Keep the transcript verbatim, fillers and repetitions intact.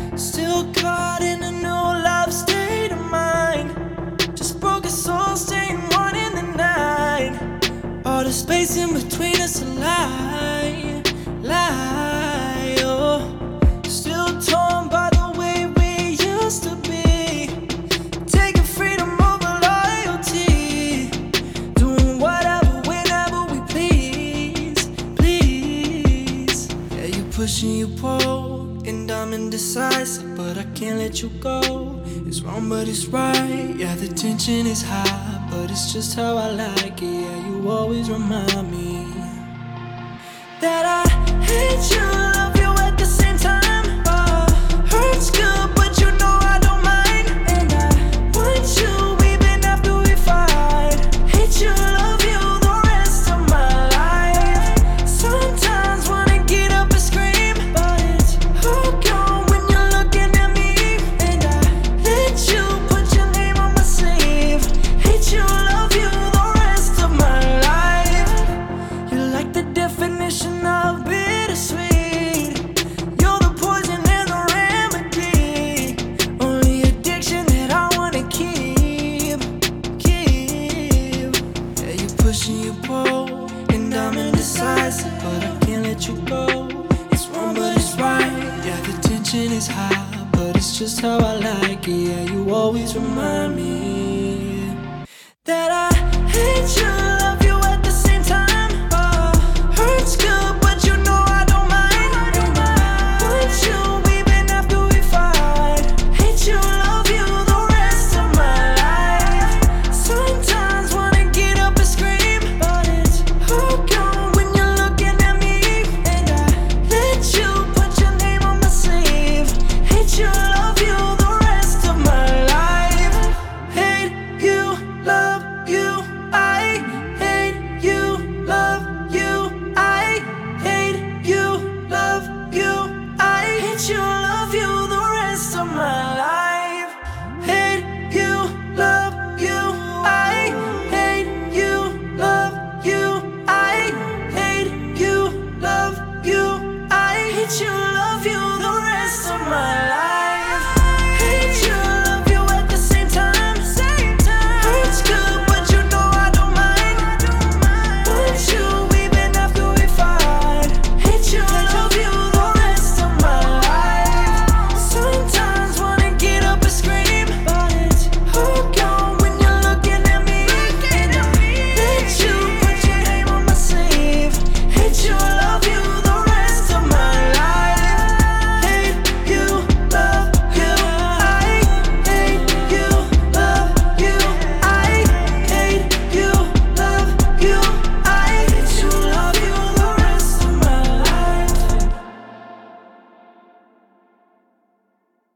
Still caught in a new love state of mind. Just broke a soul, staying one in the night. All the space in between us a lie, lie, oh. Still torn by the way we used to be, taking freedom over loyalty, doing whatever, whenever we please, please. Yeah, you pushing, you pull, and I'm indecisive, but I can't let you go. It's wrong, but it's right. Yeah, the tension is high, but it's just how I like it. Yeah, you always remind me that I hate you, love you at the same time. Oh, hurts good, but you know I don't mind. And I want you even after we fight. Hate you, love you the rest of my life. Sometimes wanna get up and scream, but it's all gone when you're looking at me. And I let you put your name on my sleeve. Hate you, love you the rest of my life. You're like the definition of bittersweet. You're the poison and the remedy. Only addiction that I wanna keep, keep. Yeah, you pushing, you pull, and I'm indecisive, but I can't let you go. It's wrong, but it's right. Yeah, the tension is high, but it's just how I like it. Yeah, you always remind me